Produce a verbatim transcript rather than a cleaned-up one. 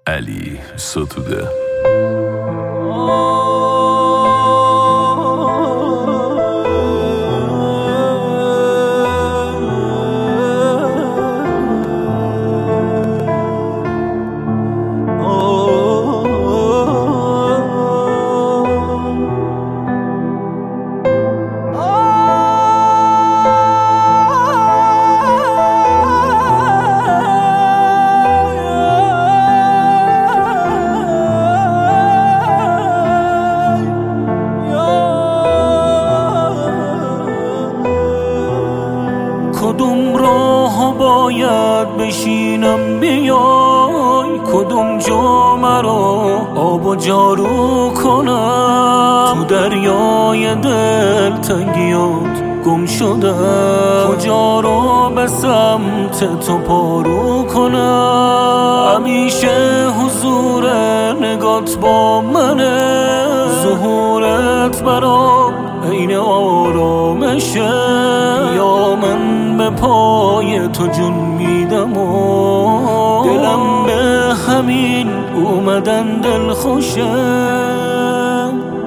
علی ستوده. کدوم راه باید بشینم بیای، کدوم جا مرا آب و جارو کنم، تو دریای دل تنگیات گم شدم، کجا رو به سمت تو پارو کنم. همیشه حضور نگات با منه، ظهورت برام عین آرامشه، یا من به پای تو جون میدم و دلم به همین اومدن دل خوشه.